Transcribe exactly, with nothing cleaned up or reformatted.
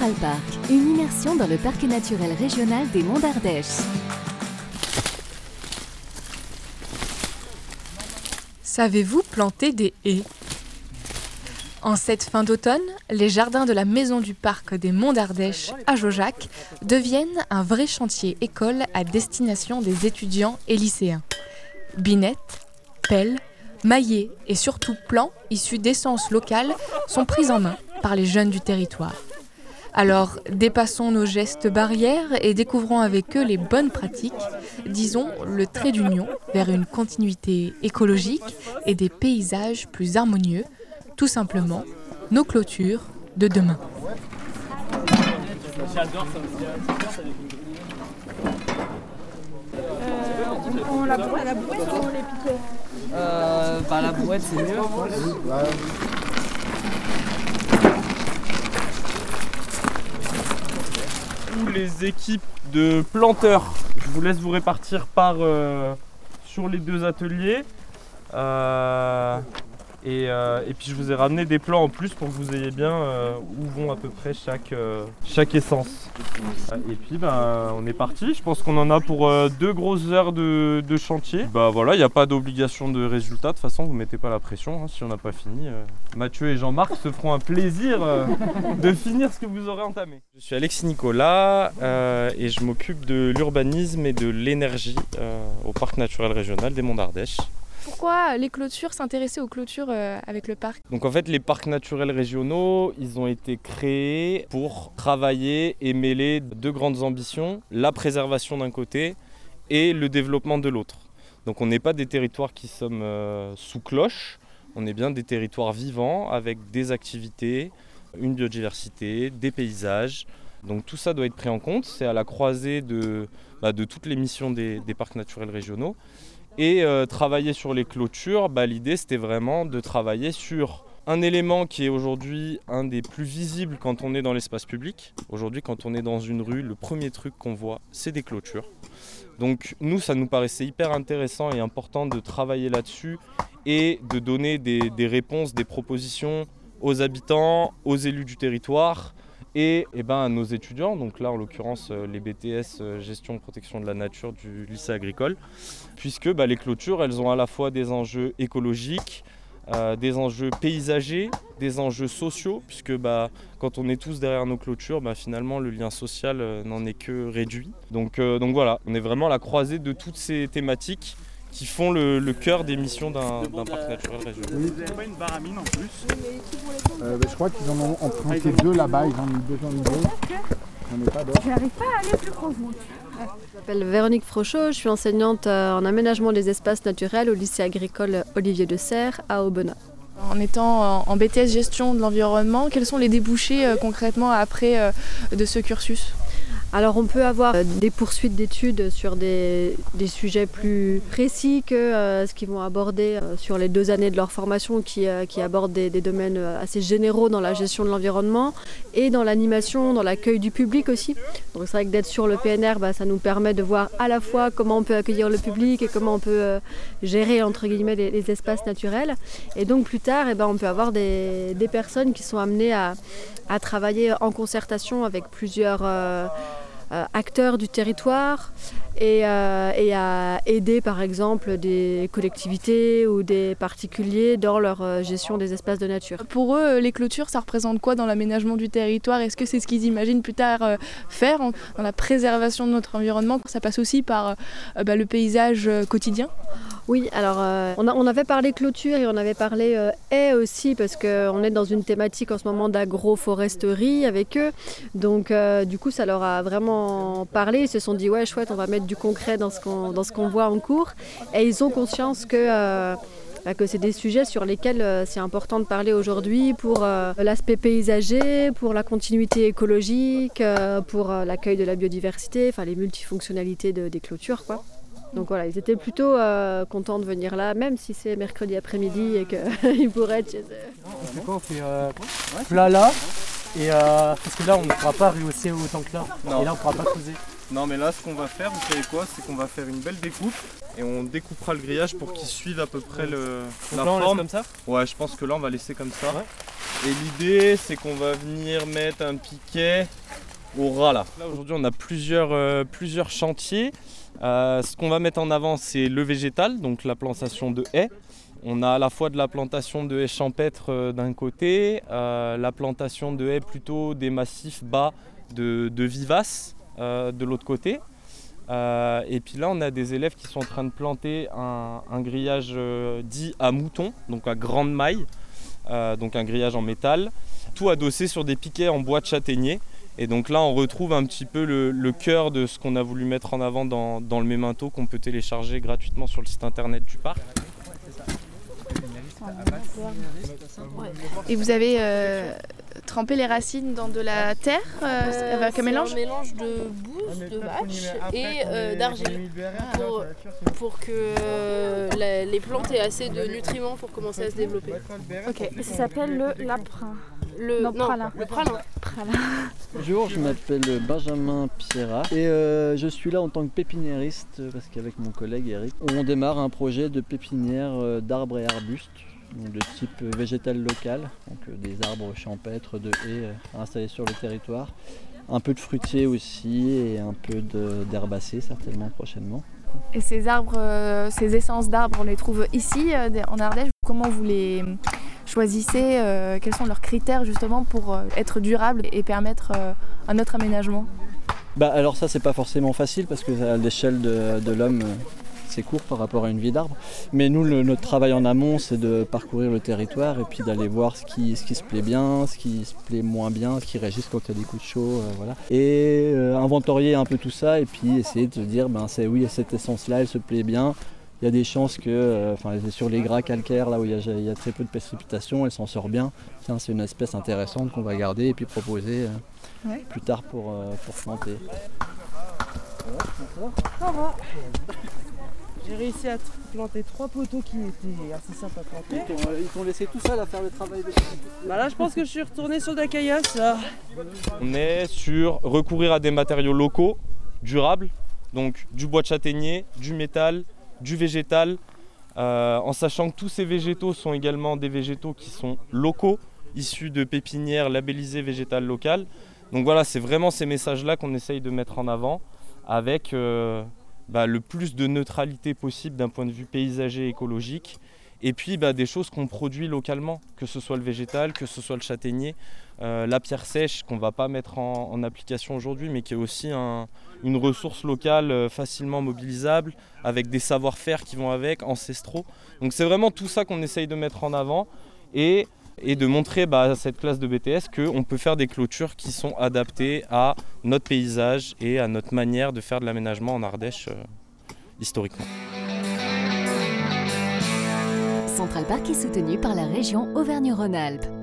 Central Park, une immersion dans le parc naturel régional des Monts d'Ardèche. Savez-vous planter des haies ? En cette fin d'automne, les jardins de la maison du parc des Monts d'Ardèche à Jaujac deviennent un vrai chantier école à destination des étudiants et lycéens. Binettes, pelles, maillets et surtout plants issus d'essences locales sont pris en main par les jeunes du territoire. Alors, dépassons nos gestes barrières et découvrons avec eux les bonnes pratiques, disons le trait d'union vers une continuité écologique et des paysages plus harmonieux, tout simplement nos clôtures de demain. J'adore ça aussi. Euh, on la bourre à la brouette ou on les piquait euh, bah la brouette c'est mieux je pense. Tous les équipes de planteurs, je vous laisse vous répartir par euh, sur les deux ateliers. Euh, Et, euh, et puis je vous ai ramené des plans en plus pour que vous ayez bien euh, où vont à peu près chaque, euh, chaque essence. Et puis ben, on est parti, je pense qu'on en a pour euh, deux grosses heures de, de chantier. Bah voilà, il n'y a pas d'obligation de résultat, de toute façon vous ne mettez pas la pression, hein, si on n'a pas fini. Euh, Mathieu et Jean-Marc se feront un plaisir euh, de finir ce que vous aurez entamé. Je suis Alexis Nicolas euh, et je m'occupe de l'urbanisme et de l'énergie euh, au parc naturel régional des Monts d'Ardèche. Pourquoi les clôtures, s'intéresser aux clôtures euh, avec le parc ? Donc en fait les parcs naturels régionaux, ils ont été créés pour travailler et mêler deux grandes ambitions, la préservation d'un côté et le développement de l'autre. Donc on n'est pas des territoires qui sommes euh, sous cloche, on est bien des territoires vivants avec des activités, une biodiversité, des paysages. Donc tout ça doit être pris en compte, c'est à la croisée de, bah, de toutes les missions des, des parcs naturels régionaux. Et euh, travailler sur les clôtures, bah, l'idée c'était vraiment de travailler sur un élément qui est aujourd'hui un des plus visibles quand on est dans l'espace public. Aujourd'hui quand on est dans une rue, le premier truc qu'on voit c'est des clôtures. Donc nous ça nous paraissait hyper intéressant et important de travailler là-dessus et de donner des, des réponses, des propositions aux habitants, aux élus du territoire et, et ben, à nos étudiants, donc là en l'occurrence les B T S euh, gestion protection de la nature du lycée agricole, puisque bah, les clôtures elles ont à la fois des enjeux écologiques, euh, des enjeux paysagers, des enjeux sociaux, puisque bah, quand on est tous derrière nos clôtures, bah, finalement le lien social euh, n'en est que réduit. Donc, euh, donc voilà, on est vraiment à la croisée de toutes ces thématiques qui font le, le cœur des missions d'un, d'un parc naturel régional. Oui. Vous n'avez pas une barre à mine en plus euh, bah, Je crois qu'ils en ont emprunté deux là-bas, ils en ont besoin de deux. On n'est pas d'or. J'arrive pas à aller plus gros vous. Je m'appelle Véronique Frochot, je suis enseignante en aménagement des espaces naturels au lycée agricole Olivier de Serres à Aubenas. En étant en B T S gestion de l'environnement, quels sont les débouchés euh, concrètement après euh, de ce cursus ? Alors on peut avoir des poursuites d'études sur des, des sujets plus précis que euh, ce qu'ils vont aborder euh, sur les deux années de leur formation qui, euh, qui abordent des, des domaines assez généraux dans la gestion de l'environnement et dans l'animation, dans l'accueil du public aussi. Donc c'est vrai que d'être sur le P N R, bah, ça nous permet de voir à la fois comment on peut accueillir le public et comment on peut euh, gérer entre guillemets les, les espaces naturels. Et donc plus tard, eh ben, on peut avoir des, des personnes qui sont amenées à, à travailler en concertation avec plusieurs euh, Euh, acteurs du territoire et, euh, et à aider par exemple des collectivités ou des particuliers dans leur euh, gestion des espaces de nature. Pour eux, les clôtures, ça représente quoi dans l'aménagement du territoire ? Est-ce que c'est ce qu'ils imaginent plus tard euh, faire en, dans la préservation de notre environnement ? Ça passe aussi par euh, bah, le paysage euh, quotidien ? Oui, alors euh, on, a, on avait parlé clôture et on avait parlé euh, haies aussi parce qu'on est dans une thématique en ce moment d'agroforesterie avec eux. Donc euh, du coup ça leur a vraiment parlé, ils se sont dit ouais chouette on va mettre du concret dans ce qu'on, dans ce qu'on voit en cours. Et ils ont conscience que... Euh, que c'est des sujets sur lesquels euh, c'est important de parler aujourd'hui pour euh, l'aspect paysager, pour la continuité écologique, euh, pour euh, l'accueil de la biodiversité, enfin les multifonctionnalités de, des clôtures quoi. Donc voilà, ils étaient plutôt euh, contents de venir là, même si c'est mercredi après-midi et qu'ils pourraient être chez eux. On fait quoi ? On fait euh, plat là, et euh, parce que là on ne pourra pas rehausser autant que là, non. Et là on ne pourra pas creuser. Non mais là ce qu'on va faire, vous savez quoi, c'est qu'on va faire une belle découpe et on découpera le grillage pour qu'il suive à peu près le, Donc la là on forme. laisse comme ça ? Ouais, je pense que là on va laisser comme ça. Ouais. Et l'idée, c'est qu'on va venir mettre un piquet au ras là. Là aujourd'hui, on a plusieurs, euh, plusieurs chantiers. Euh, ce qu'on va mettre en avant, c'est le végétal, donc la plantation de haies. On a à la fois de la plantation de haies champêtres euh, d'un côté, euh, la plantation de haies plutôt des massifs bas de, de vivaces euh, de l'autre côté. Euh, et puis là, on a des élèves qui sont en train de planter un, un grillage euh, dit à mouton, donc à grande maille, euh, donc un grillage en métal, tout adossé sur des piquets en bois de châtaignier. Et donc là, on retrouve un petit peu le, le cœur de ce qu'on a voulu mettre en avant dans, dans le mémento qu'on peut télécharger gratuitement sur le site internet du parc. Et vous avez euh, trempé les racines dans de la terre euh, avec un mélange un mélange de bouse de vache et euh, d'argile pour, pour que euh, la, les plantes aient assez de nutriments pour commencer à se développer. Ok. Et ça s'appelle le laprin. Le, non, non, pralin. le pralin. Pralin. Bonjour, je m'appelle Benjamin Pierrat et euh, je suis là en tant que pépiniériste parce qu'avec mon collègue Eric, on démarre un projet de pépinière d'arbres et arbustes donc de type végétal local, donc des arbres champêtres de haies installés sur le territoire, un peu de fruitiers aussi et un peu d'herbacées certainement prochainement. Et ces arbres, euh, ces essences d'arbres, on les trouve ici euh, en Ardèche. Comment vous les choisissez euh, Quels sont leurs critères justement pour euh, être durables et permettre euh, un autre aménagement? Bah alors ça c'est pas forcément facile parce que à l'échelle de, de l'homme c'est court par rapport à une vie d'arbre. Mais nous le, notre travail en amont c'est de parcourir le territoire et puis d'aller voir ce qui, ce qui se plaît bien, ce qui se plaît moins bien, ce qui résiste quand il y a des coups de chaud. Euh, voilà. Et euh, inventorier un peu tout ça et puis essayer de se dire ben c'est oui cette essence là elle se plaît bien. Il y a des chances que, enfin, euh, sur les gras calcaires, là où il y, a, il y a très peu de précipitations, elle s'en sort bien. Tiens, c'est une espèce intéressante qu'on va garder et puis proposer euh, ouais. plus tard pour, euh, pour planter. Ça va. J'ai réussi à planter trois poteaux qui étaient assez simples à planter. Ils t'ont laissé tout seul à faire le travail des Bah là, je pense que je suis retourné sur de la caillasse. Là. On est sur recourir à des matériaux locaux, durables, donc du bois de châtaignier, du métal, du végétal, euh, en sachant que tous ces végétaux sont également des végétaux qui sont locaux, issus de pépinières labellisées végétales locales. Donc voilà, c'est vraiment ces messages-là qu'on essaye de mettre en avant avec euh, bah, le plus de neutralité possible d'un point de vue paysager et écologique. Et puis bah, des choses qu'on produit localement, que ce soit le végétal, que ce soit le châtaignier, euh, la pierre sèche qu'on ne va pas mettre en, en application aujourd'hui, mais qui est aussi un, une ressource locale euh, facilement mobilisable, avec des savoir-faire qui vont avec, ancestraux. Donc c'est vraiment tout ça qu'on essaye de mettre en avant et, et de montrer bah, à cette classe de B T S qu'on peut faire des clôtures qui sont adaptées à notre paysage et à notre manière de faire de l'aménagement en Ardèche euh, historiquement. Central Park est soutenu par la région Auvergne-Rhône-Alpes.